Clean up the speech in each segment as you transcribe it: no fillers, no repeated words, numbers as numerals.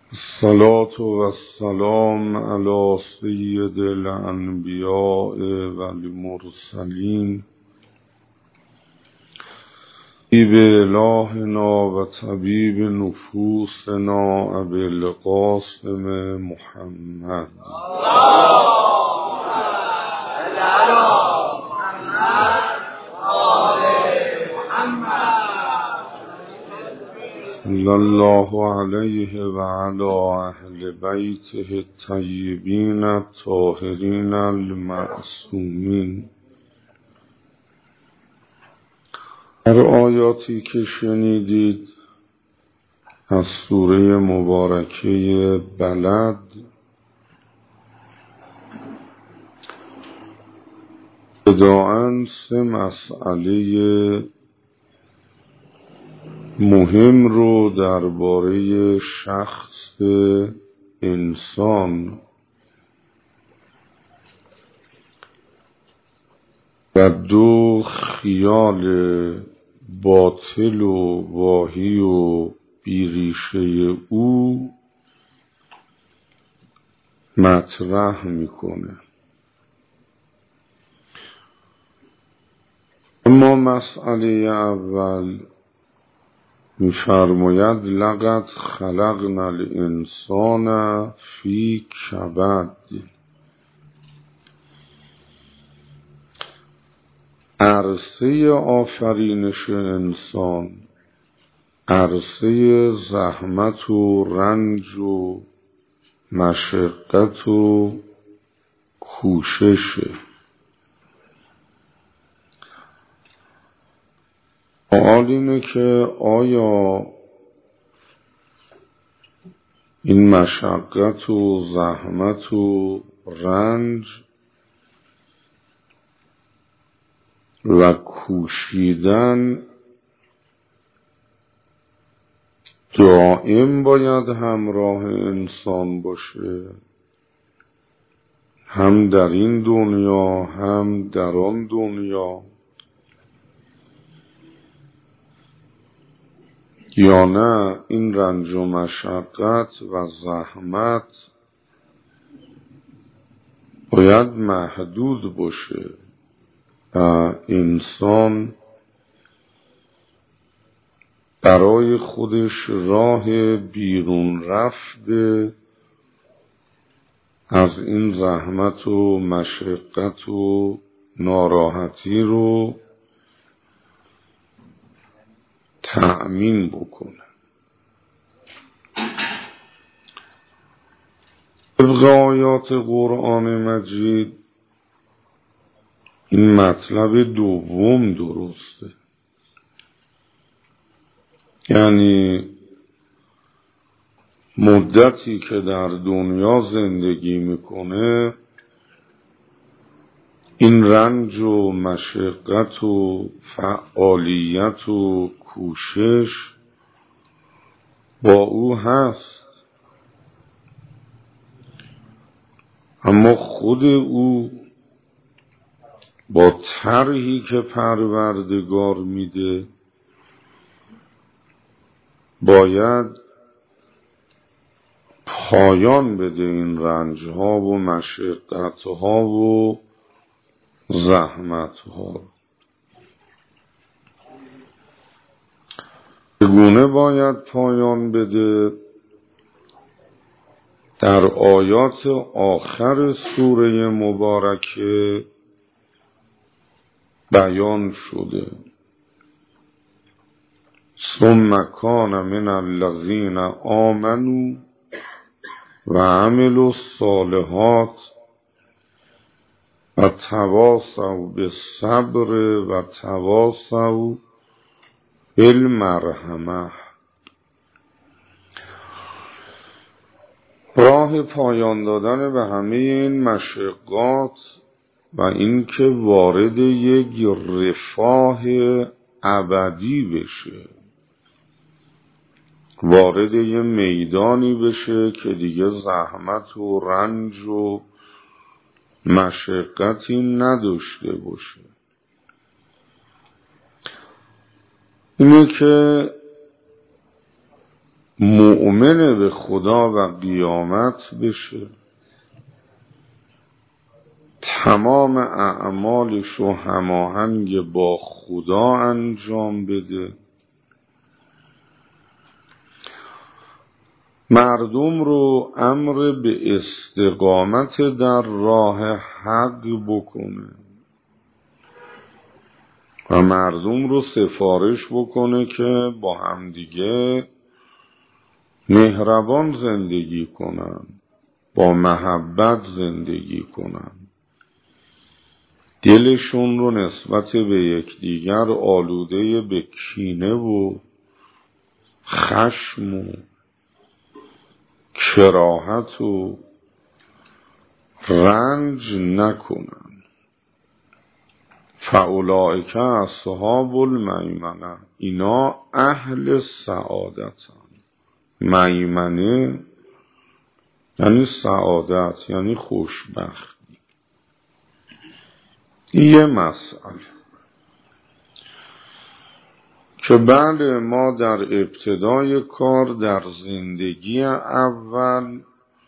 الصلاة والسلام على سید الانبیاء والمرسلین طبیب الهنا و طبیب نفوسنا ابی القاسم محمد صلی الله علیه و علی اهل بیته الطیبین الطاهرین المعصومین. در آیاتی که شنیدید از سوره مبارکه بلد ابتداءً 3 مسئله مهم رو درباره شخص انسان و 2 خیال باطل و واهی و بیریشه او مطرح میکنه. اما مسئله اول می‌فرماید لقد خلقنا الانسان فی کبد. عرصه آفرینش انسان عرصه زحمت و رنج و مشقت و کوششه. سوال اینه که آیا این مشقت و زحمت و رنج و کوشیدن دائم باید همراه انسان باشه، هم در این دنیا هم در آن دنیا، یا نه این رنج و مشقت و زحمت باید محدود باشه و انسان برای خودش راه بیرون رفته از این زحمت و مشقت و ناراحتی رو تأمین بکنه. طبق آیات قرآن مجید این مطلب دوم درسته، یعنی مدتی که در دنیا زندگی میکنه این رنج و مشقت و فعالیت و کوشش با او هست، اما خود او با طرحی که پروردگار میده باید پایان بده این رنجها و مشقتها و زحمتها. چگونه باید پایان بده؟ در آیات آخر سوره مبارکه بیان شده. ثم کان من الذین آمنوا و عملوا الصالحات و تواصوا بالصبر و تواصوا بالمرحمة. راه پایان دادن به همه این مشقات و اینکه وارد یک رفاه ابدی بشه، وارد یه میدانی بشه که دیگه زحمت و رنج و مشقتی نداشته باشه، اینه که مؤمن به خدا و قیامت بشه، تمام اعمالشو هماهنگ با خدا انجام بده، مردم رو امر به استقامت در راه حق بکنه و مردم رو سفارش بکنه که با همدیگه مهربان زندگی کنن، با محبت زندگی کنن، دلشون رو نسبت به یکدیگر آلوده به کینه و خشم و کراهت و رنج نکنن. فاولئک اصحاب المیمنه، اینا اهل سعادتن. میمنه یعنی سعادت، یعنی خوشبختی. یه مسئله که بله ما در ابتدای کار در زندگی اول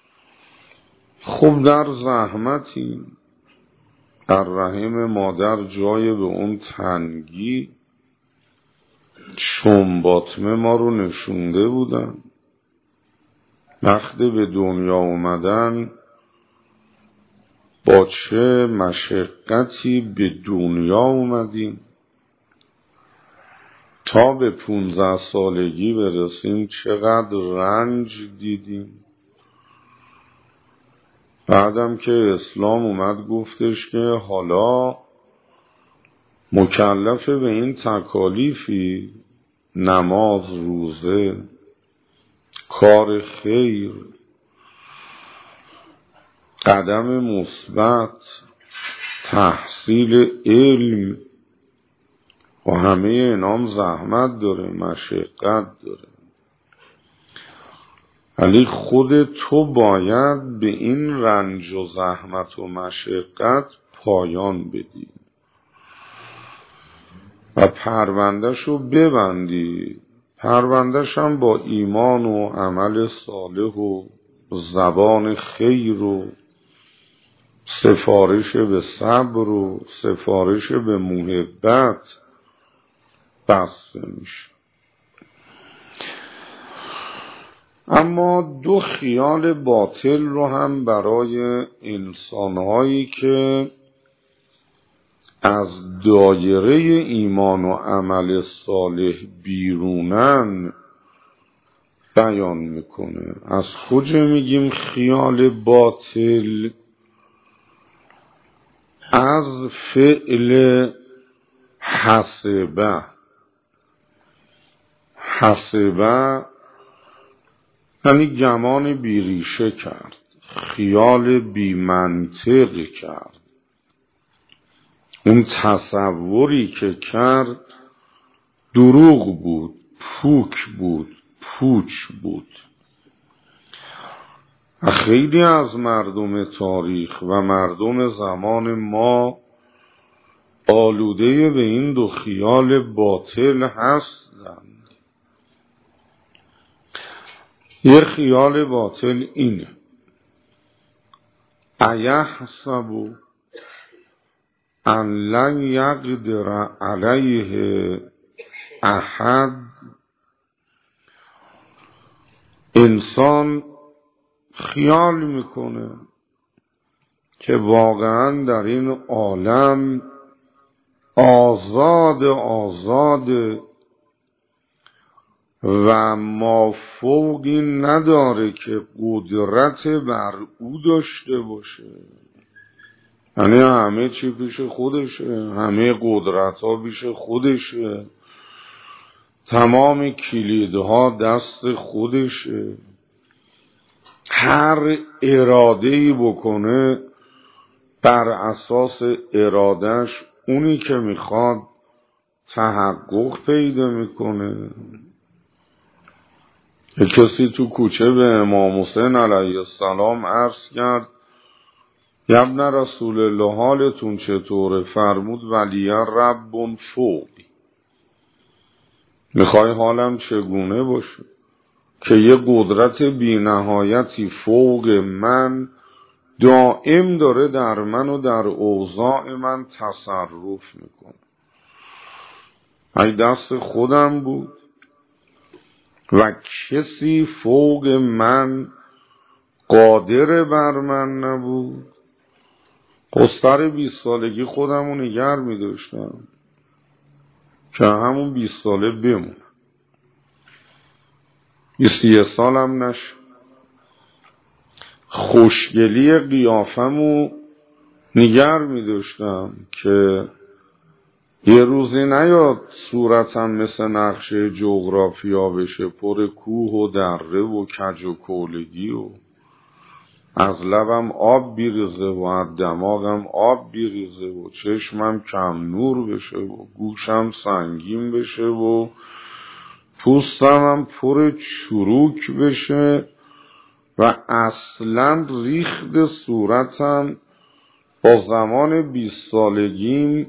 خب در زحمتیم، در رحم مادر جای به اون تنگی چنباتمه ما رو نشونده بودن. وقتی به دنیا اومدن با چه مشقتی به دنیا اومدیم، تا به 15 سالگی برسیم چقدر رنج دیدیم. بعدم که اسلام اومد گفتش که حالا مکلف به این تکالیفی، نماز، روزه، کار خیر، قدم مثبت، تحصیل علم و همه اینام زحمت داره، مشقت داره، ولی خود تو باید به این رنج و زحمت و مشقت پایان بدی و پروندهشو ببندی. پروندهش هم با ایمان و عمل صالح و زبان خیر و سفارش به صبر و سفارش به محبت بسته میشه. اما دو خیال باطل رو هم برای انسانهایی که از دایره ایمان و عمل صالح بیرونن بیان میکنه. از کجا میگیم خیال باطل؟ از فعل حسبه. حسبه یعنی گمان بیریشه کرد، خیال بی منطق کرد. اون تصوری که کرد دروغ بود، پوک بود، پوچ بود. خیلی از مردم تاریخ و مردم زمان ما آلوده به این دو خیال باطل هستند. یه خیال باطل اینه: ایحسب ان لن یقدر علیه احد. انسان خیال میکنه که واقعا در این عالم آزاد و مافوقی نداره که قدرت بر او داشته باشه. یعنی همه چی پیش خودشه، همه قدرت ها پیش خودشه، تمام کلیدها دست خودشه، هر اراده‌ای بکنه بر اساس ارادهش اونی که میخواد تحقق پیدا میکنه. کسی تو کوچه به امام حسین علیه السلام عرض کرد: ابن رسول الله حالتون چطوره؟ فرمود: ولی رب فوقی. میخوای حالم چگونه باشه؟ که یه قدرت بینهایتی فوق من دائم داره در من و در اوضاع من تصرف میکنه. ای دست خودم بود و کسی فوق من قادر بر من نبود، سر 20 سالگی خودم رو نگر می داشتم که همون 20 ساله بمونم، 21 سالم نشد. خوشگلی قیافم رو نگر می داشتم که یه روزی نیاد صورتم مثل نقشه جغرافیا بشه، پر کوه و دره و کج و کولگی و از لبم آب بیریزه و از دماغم آب بیریزه و چشمم کم نور بشه و گوشم سنگین بشه و پوستمم پر چروک بشه و اصلا ریخت صورتم با زمان 20 سالگیم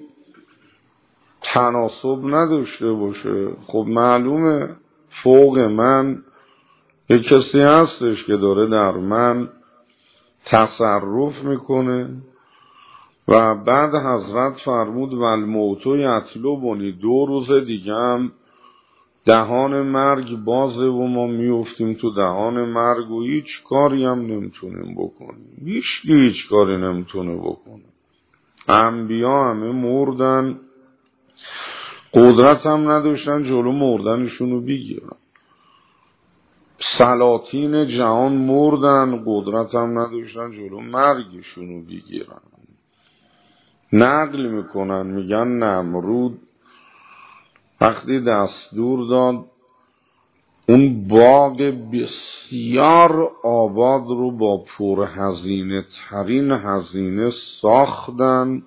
تناسب نداشته باشه. خب معلومه فوق من یک کسی هستش که داره در من تصرف میکنه و بعد حضرت فرمود والموت یطلبنی، 2 روز دیگه هم دهان مرگ بازه و ما میفتیم تو دهان مرگ و هیچ کاری هم نمیتونیم بکنیم، هیچ کاری نمیتونه بکنه. انبیا همه مردن، قدرت هم نداشتن جلو مردنشونو بگیرن. سلاطین جهان مردن، قدرت هم نداشتن جلو مرگشونو بگیرن. نقل میکنن میگن نمرود وقتی دستور داد اون باغ بسیار آباد رو با پرهزینه ترین هزینه ساختن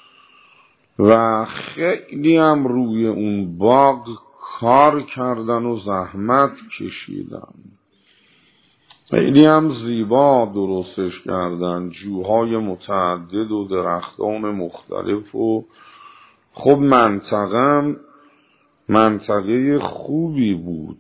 و خیلی هم روی اون باغ کار کردن و زحمت کشیدن، خیلی هم زیبا درستش کردن، جوهای متعدد و درختان مختلف و خب منطقه خوبی بود،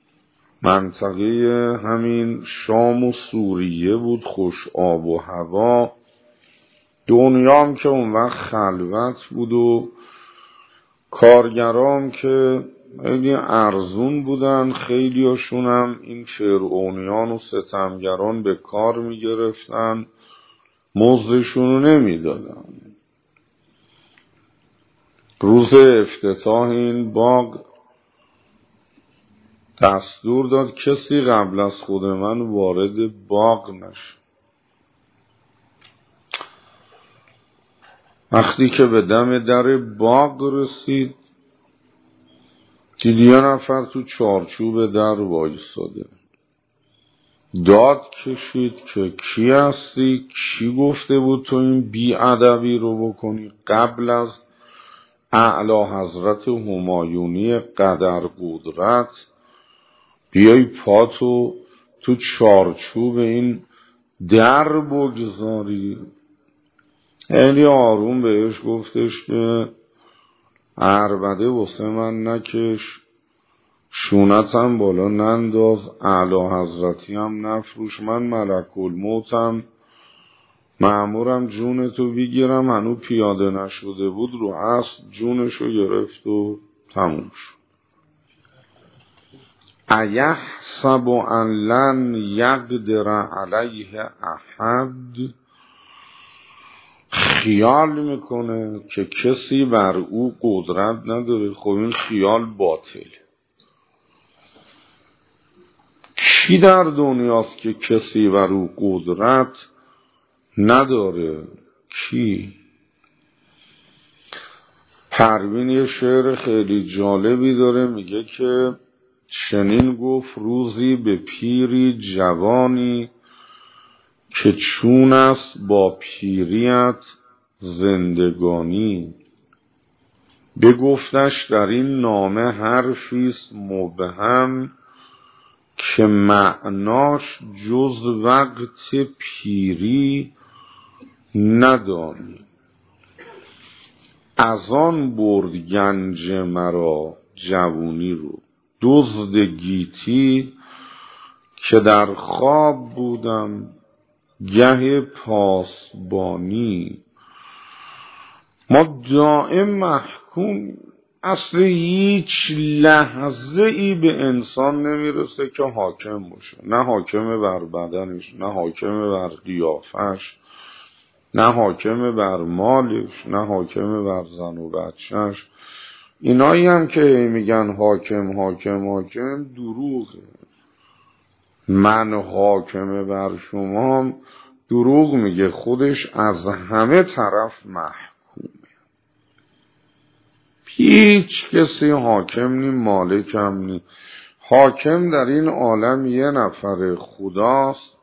منطقه همین شام و سوریه بود، خوش آب و هوا. دنیام که اون وقت خلوت بود و کارگرام که خیلی ارزون بودن، خیلی هاشونم این فرعونیان و ستمگران به کار می گرفتن، مزدشونو نمی دادن. روز افتتاح این باغ دستور داد کسی قبل از خود من وارد باغ نشه. وقتی که به دم در باغ رسید دید 1 نفر تو چارچوب در وایساده، داد کشید که کی هستی؟ کی گفته بود تو این بی‌ادبی رو بکنی؟ قبل از اعلی حضرت همایونی قدر قدرت بیای پاتو تو چارچوب این در بگذاری؟ خیلی آروم بهش گفتش که عربده واسه من نکش، شونتم بالا ننداز، اعلی حضرتی هم نفروش، من ملک الموتم، مأمورم جونتو بگیرم. هنو پیاده نشده بود رو اسب جونشو گرفت و تموم شد. ایحسب ان لن یقدر علیه احد، خیال میکنه که کسی بر او قدرت نداره. خب این خیال باطل. کی در دنیاست که کسی بر او قدرت نداره؟ کی؟ پروین یه شعر خیلی جالبی داره، میگه که چنین گفت روزی به پیری جوانی که چون است با پیریت زندگانی، بگفتش در این نامه حرفیست مبهم که معناش جز وقت پیری ندانی. از آن برد گنج مرا جوونی رو، دزد گیتی که در خواب بودم گه پاسبانی. ما دائم محکوم، اصل هیچ لحظه ای به انسان نمیرسه که حاکم باشه، نه حاکم بر بدنش، نه حاکم بر قیافش، نه حاکم بر مالش، نه حاکم بر زن و بچهش. اینایی هم که میگن حاکم حاکم حاکم دروغه. من حاکم بر شما دروغ میگه، خودش از همه طرف محکومه. هیچ کسی حاکم نی، مالکم نی. حاکم در این عالم یه نفر خداست،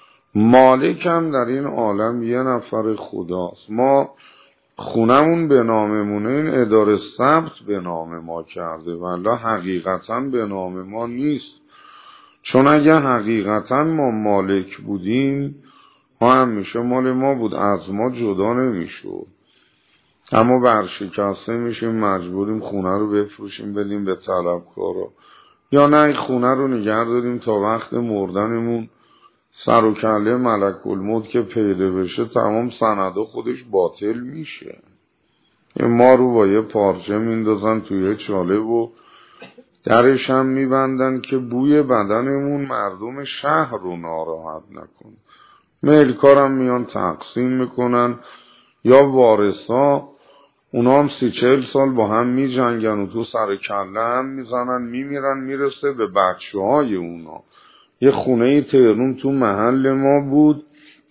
مالکم در این عالم یه نفر خداست. ما خونمون به ناممونه، این اداره ثبت به نام ما کرده، ولی حقیقتا به نام ما نیست. چون اگه حقیقتا ما مالک بودیم، ما همیشه مال ما بود، از ما جدا نمیشد. اما برشکسته میشیم، مجبوریم خونه رو بفروشیم بدیم به طلبکارا، یا نه خونه رو نگه داریم تا وقت مردنمون سر و کله ملک الموت که پیدا بشه تمام سندا خودش باطل میشه. ما رو با یه پارچه میندازن توی چاله و درش هم میبندن که بوی بدنمون مردم شهر رو ناراحت نکنه. ملکارم میان تقسیم میکنن، یا وارثا، اونا هم 30-40 سال با هم میجنگن و تو سر کله هم میزنن، میمیرن، میرسه به بچه های اونا. یه خونه تهرون تو محل ما بود،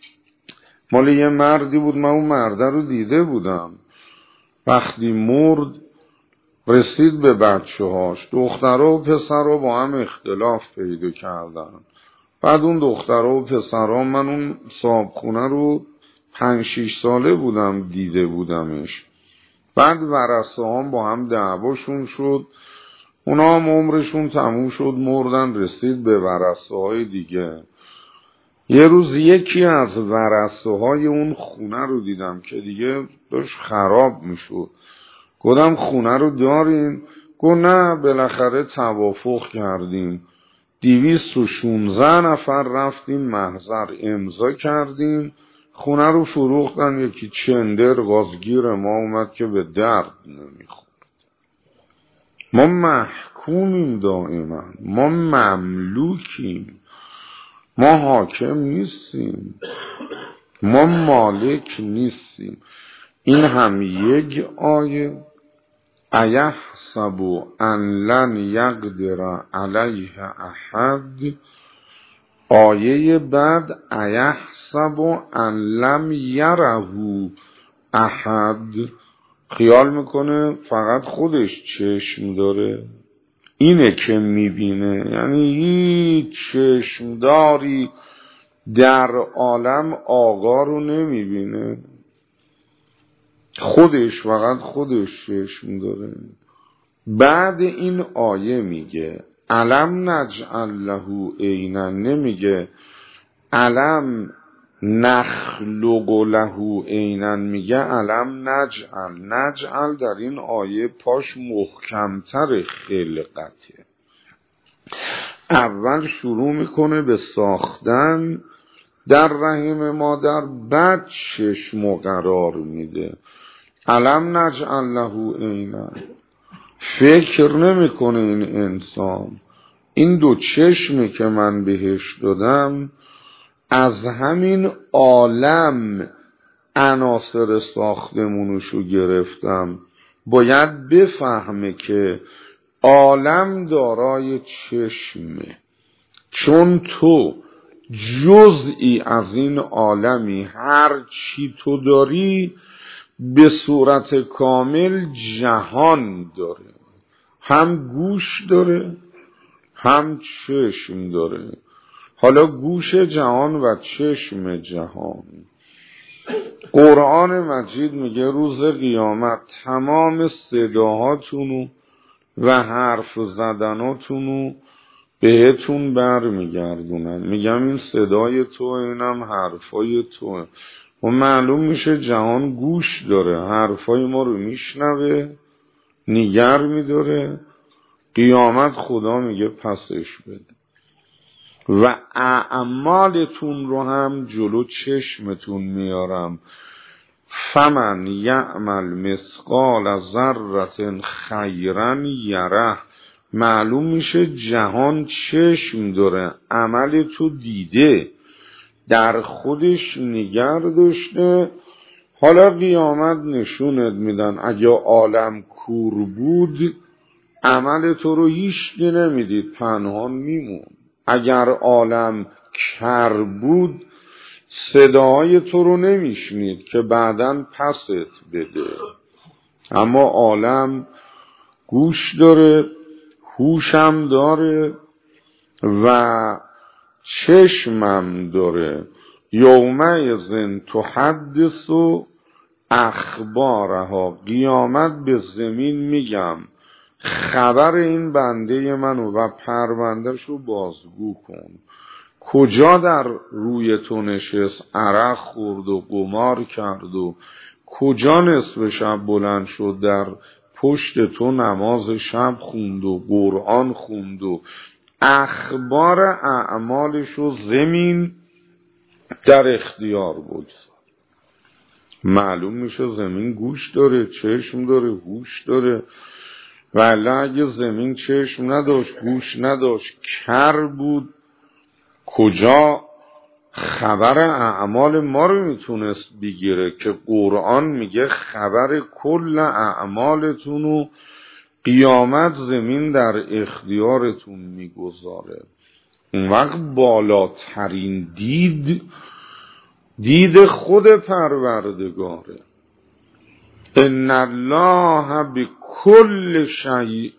مال یه مردی بود، من اون مرده رو دیده بودم. وقتی مرد رسید به بچه هاش، دخترها و پسرها با هم اختلاف پیدا کردن. بعد اون دخترها و پسرها، من اون صاحب خونه رو 5-6 ساله بودم دیده بودمش. بعد ورثه هم با هم دعواشون شد، اونا هم عمرشون تموم شد، مردن. رسید به ورثه های دیگه. یه روز یکی از ورثه های اون خونه رو دیدم که دیگه داشت خراب میشد. گفتم خونه رو دارین؟ گفت نه، بالاخره توافق کردیم، 216 نفر رفتیم محضر امضا کردیم، خونه رو فروختن. یکی چندر غازگیر ما اومد که به درد نمیخورد. ما محکومیم دائما، ما مملوکیم، ما حاکم نیستیم، ما مالک نیستیم. این هم یک آیه، ایحسب ان لن یقدر علیه احد. آیه بعد ایحسب ان لم یره احد، خیال میکنه فقط خودش چشم داره، اینه که میبینه. یعنی هیچ چشمداری در عالم آقا رو نمیبینه، خودش، فقط خودش چشم داره. بعد این آیه میگه الم نجعل له عینا، نمیگه الم نخلق له عینا، میگه الم نجعل در این آیه پاش محکمتر خلقته. اول شروع میکنه به ساختن در رحم مادر، بعد چشم قرار میده. الم نجعل له عینا، فکر نمیکنه این انسان این 2 چشمی که من بهش دادم از همین عالم عناصر ساختمونشو گرفتم، باید بفهمه که عالم دارای چشمه. چون تو جزئی از این عالمی، هر چی تو داری به صورت کامل جهان داره، هم گوش داره هم چشم داره. حالا گوش جهان و چشم جهان. قرآن مجید میگه روز قیامت تمام صداهاتونو و حرف زدناتونو بهتون برمیگردونن. میگم این صدای تو، اینم حرفای تو. و معلوم میشه جهان گوش داره، حرفای ما رو میشنوه، نیگر میداره. قیامت خدا میگه پسش بده. و اعمالتون رو هم جلو چشمتون میارم. فمن یعمل مثقال ذره خیرا یره. معلوم میشه جهان چشم داره، عمل تو دیده، در خودش نگر داشته. حالا قیامت نشونت میدن. اگه عالم کور بود عمل تو رو هیچکی نمیدید، پنهان میمون. اگر عالم کر بود صدای تو رو نمیشنید که بعداً پست بده. اما عالم گوش داره، هوشم داره و چشمم داره. یومئذ تحدث اخبارها. قیامت به زمین میگم خبر این بنده منو و پروندهش رو بازگو کن. کجا در روی تو نشست، عرق خورد و قمار کرد و کجا نصف شب بلند شد در پشت تو نماز شب خوند و قرآن خوند و اخبار اعمالش رو زمین در اختیار بگذار. معلوم میشه زمین گوش داره، چشم داره، هوش داره. ولی اگه زمین چشم نداشت، گوش نداشت، کر بود، کجا خبر اعمال ما رو میتونست بگیره که قرآن میگه خبر کل اعمالتون رو قیامت زمین در اختیارتون میگذاره. اون وقت بالاترین دید خود پروردگاره. ان الله بكل شیء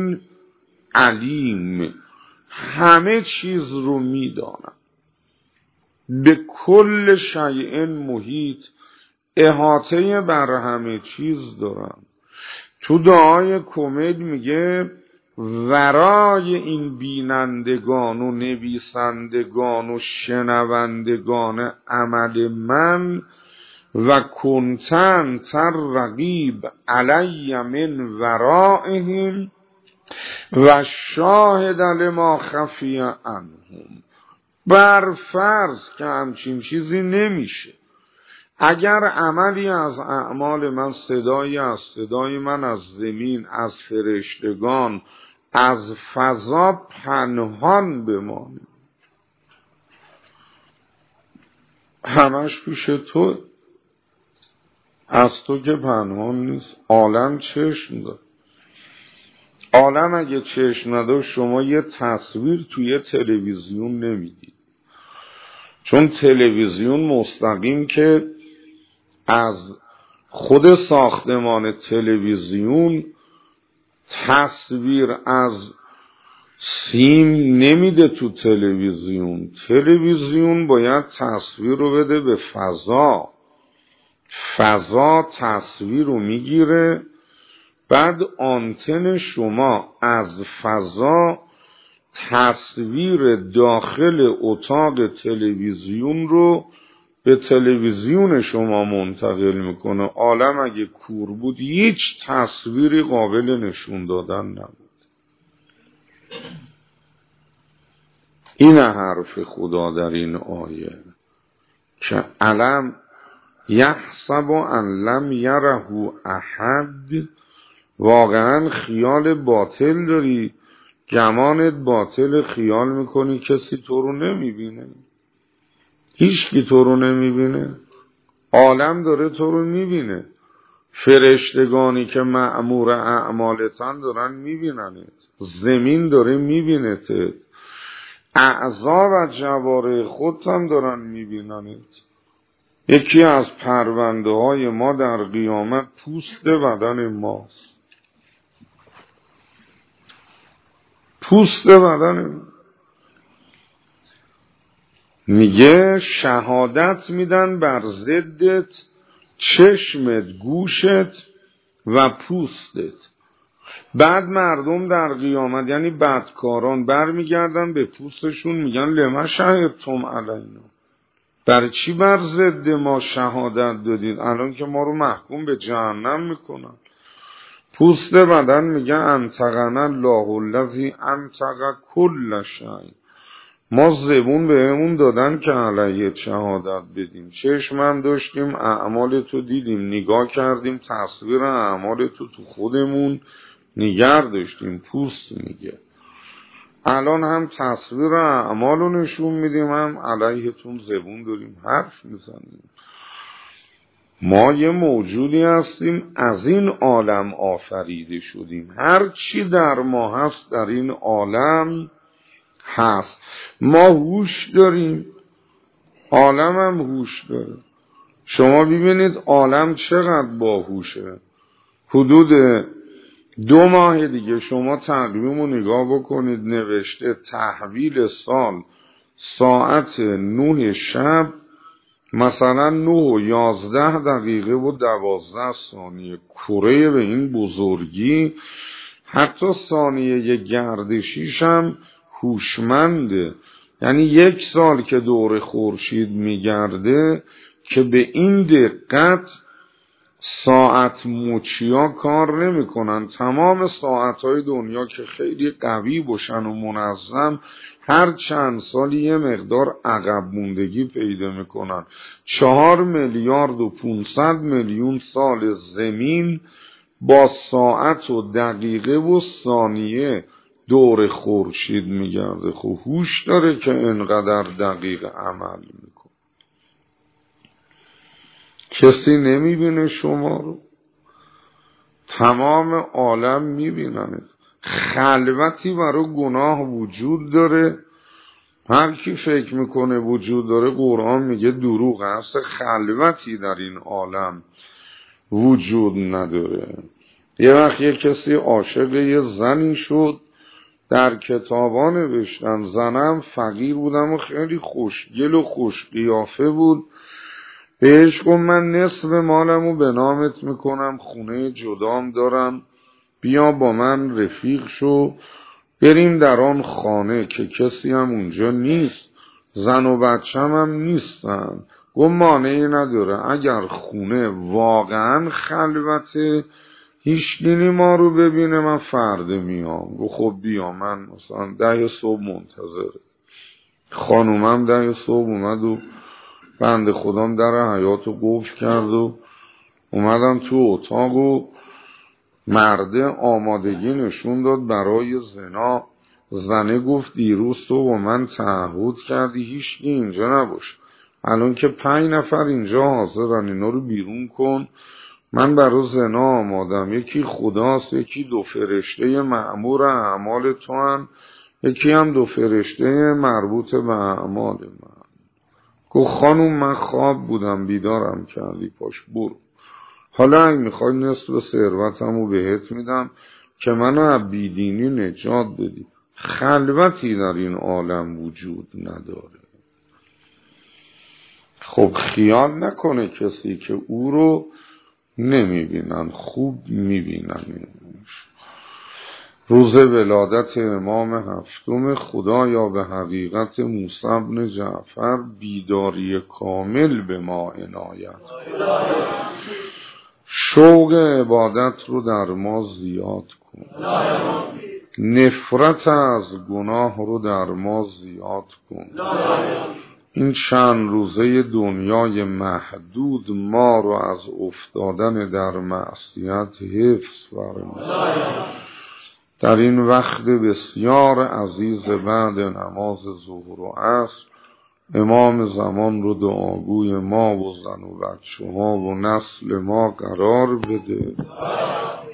علیم. همه چیز رو میدانم. به کل شیء محیط، احاطه بر همه چیز دارم. تو دعای کمیل میگه ورای این بینندگان و نویسندگان و شنوندگان عمل من و کنتن تر رقیب علی من ورائهم و شاهد لما خفی عنهم. بر فرض که همچین چیزی نمیشه، اگر عملی از اعمال من، صدایی از صدای من از زمین، از فرشتگان، از فضا پنهان بمانه، همش پیش تو، از تو که پنهان نیست. عالم چشم داره. عالم اگه چشم نداشت شما یه تصویر توی تلویزیون نمیدید، چون تلویزیون مستقیم که از خود ساختمان تلویزیون تصویر از سیم نمیده تو تلویزیون. تلویزیون باید تصویر رو بده به فضا. فضا تصویر رو میگیره، بعد آنتن شما از فضا تصویر داخل اتاق تلویزیون رو به تلویزیون شما منتقل میکنه. عالم اگه کور بود هیچ تصویری قابل نشون دادن نبود. این حرف خدا در این آیه که علم یحسب ان لم یره احد. واقعا خیال باطل داری، گمانت باطل، خیال میکنی کسی تو رو نمیبینه. هیچ کی تو رو نمیبینه. عالم داره تو رو میبینه. فرشتگانی که مأمور اعمالتن دارن میبیننت. زمین داره میبینتت. اعضا و جواره خودت هم دارن میبیننت. یکی از پرونده های ما در قیامت پوست بدن ماست. پوست بدن میگه شهادت میدن بر ضدت، چشمت، گوشت و پوستت. بعد مردم در قیامت یعنی بدکاران برمیگردن به پوستشون میگن لما شهدتم علینا. برای چی بر ضد ما شهادت دادید الان که ما رو محکوم به جهنم میکنن؟ پوست بدن میگه انطقنا الله الذی انطق کل شیء. ما زبون بهمون دادن که علیه شهادت بدیم، چشمم داشتیم اعمال تو دیدیم، نگاه کردیم تصویر اعمال تو خودمون نگر داشتیم، پوست میگه. الان هم تصویر اعمال رو نشون میدیم، هم علیهتون زبون داریم حرف میزنیم. ما یه موجودی هستیم، از این عالم آفریده شدیم، هر چی در ما هست در این عالم هست. ما هوش داریم، عالم هم هوش داره. شما ببینید عالم چقدر باهوشه. حدود 2 ماه دیگه شما تقویم رو نگاه بکنید، نوشته تحویل سال ساعت 9 شب مثلا 9 و 11 دقیقه و 12 ثانیه. کره به این بزرگی، حتی ثانیه گردشیش هم هوشمنده. یعنی 1 سال که دور خورشید میگرده که به این دقت ساعت مچیا کار نمی کنن. تمام ساعتهای دنیا که خیلی قوی باشن و منظم، هر چند سال یه مقدار عقب موندگی پیدا میکنن. 4 میلیارد و 500 میلیون سال زمین با ساعت و دقیقه و ثانیه دور خورشید میگرده. خب هوش داره که انقدر دقیق عمل میکنه. کسی نمیبینه شما رو، تمام عالم میبینن. خلوتی برای گناه وجود داره. هر کی فکر میکنه وجود داره، قرآن میگه دروغ هست. خلوتی در این عالم وجود نداره. یه وقت یه کسی عاشق یه زنی شد، در کتابا نوشتن زنم فقیر بودم و خیلی خوشگل و خوش قیافه بود. بهش گفت من نصف مالمو به نامت میکنم، خونه جدام دارم، بیا با من رفیق شو، بریم در آن خانه که کسی هم اونجا نیست، زن و بچم هم نیستن. گفت مانعی نداره، اگر خونه واقعا خلوته هیچ دینی ما رو ببینه من فردا میام. گفت خب بیا، من مثلا 10 صبح منتظره. خانومم 10 صبح اومد و بنده خودم در حیاطو قفل کرد و اومدم تو اتاق و مرده آمادگی نشون داد برای زنا. زنه گفت دیروز تو با من تعهد کردی هیچکی اینجا نباشه، الان که 5 نفر اینجا حاضرن، اینا رو بیرون کن، من برای زنا آمادم. یکی خداست، یکی 2 فرشته مأمور اعمال تو هن، یکی هم 2 فرشته مربوط به اعمال من. گفت خانوم من خواب بودم بیدارم کردی، پاش برو. حالا اگه میخوای نصف ثروتمو بهت میدم که منو از بیدینی نجات بدی. خلوتی در این عالم وجود نداره. خب خیال نکنه کسی که او رو نمیبینن، خوب میبیننش. روز ولادت امام هفتم خدایا به حقیقت موسی بن جعفر بیداری کامل به ما عنایت. شوق عبادت رو در ما زیاد کن. نفرت از گناه رو در ما زیاد کن. این چند روزه دنیای محدود ما رو از افتادن در معصیت حفظ فرما. در این وقت بسیار عزیز بعد نماز ظهر و عصر امام زمان رو دعاگوی ما و زن و بچه ها و نسل ما قرار بده.